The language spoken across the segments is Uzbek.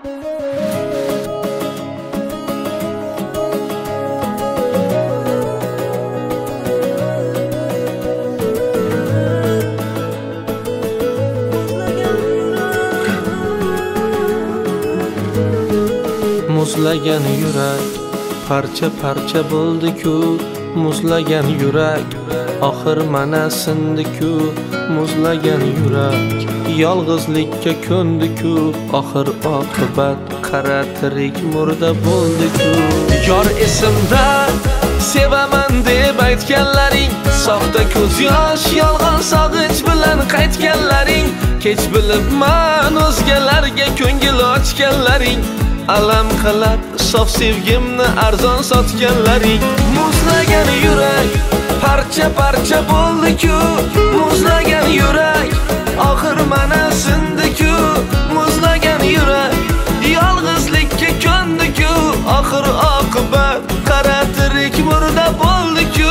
Muzlagan yurak parcha parcha bo'ldi-ku, muzlagan yurak oxir mana sindi-ku, muzlagan yurak yolg'izlikka ko'ndi-ku, oxir oqibat qara tirik murda bo'ldi-ku. Yor esimda sevaman deb aytganlaring, soxta ko'z yosh yolg'on sog'inch bilan qaytganlaring, kech bilibman o'zgalarga ko'ngil ochganlaring, alam qilib sof sevgimni arzon sotganlaring. Muzlagan yurak parcha parcha bo'ldi-ku, muzlagan yurak oxir mana sindi-ku, muzlagan yurak yolg'izlikka ko'ndi-ku, oxir oqibat qara tirik murda bo'ldi-ku.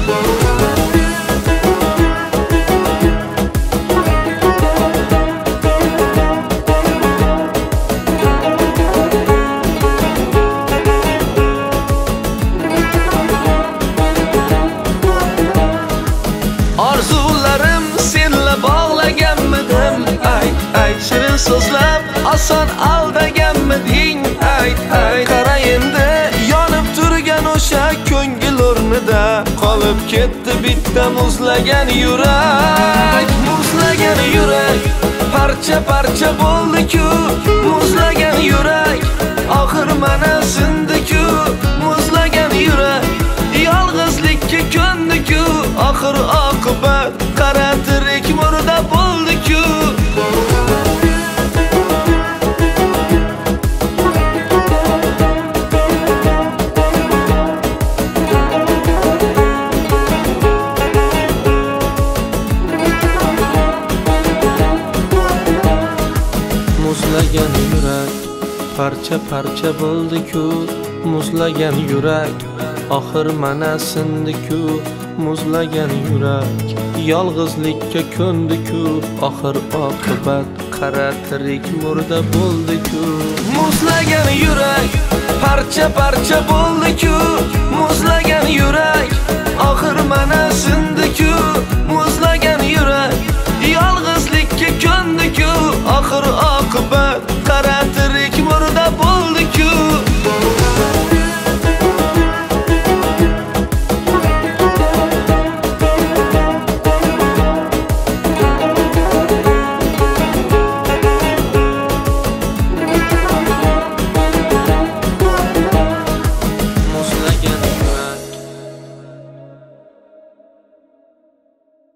Orzularim senla bog'laganmidim, ayt ayt shirin so'zlab oson aldaganmiding, ayt ayt. Qara endi yonib turgan o'sha ko'ngil o'rnida qolib ketdi bitta muzlagan yurak. Muzlagan yurak parcha parcha bo'ldi-ku, muzlagan yurak oxir mana sindi-ku, muzlagan yurak yolg'izlikka ko'ndi-ku, oxir oqibat qara tirik murda bo'ldi-ku. Muzlagan yurak parcha parcha bo'ldi-ku, muzlagan yurak oxir mana sindi-ku, muzlagan yurak yolg'izlikka ko'ndi-ku, oxir oqibat qara tirik murda bo'ldi-ku. Muzlagan yurak parcha parcha bo'ldi-ku, muzlagan yurak oxir mana sindi-ku, muzlagan yurak yolg'izlikka ko'ndi-ku, oxir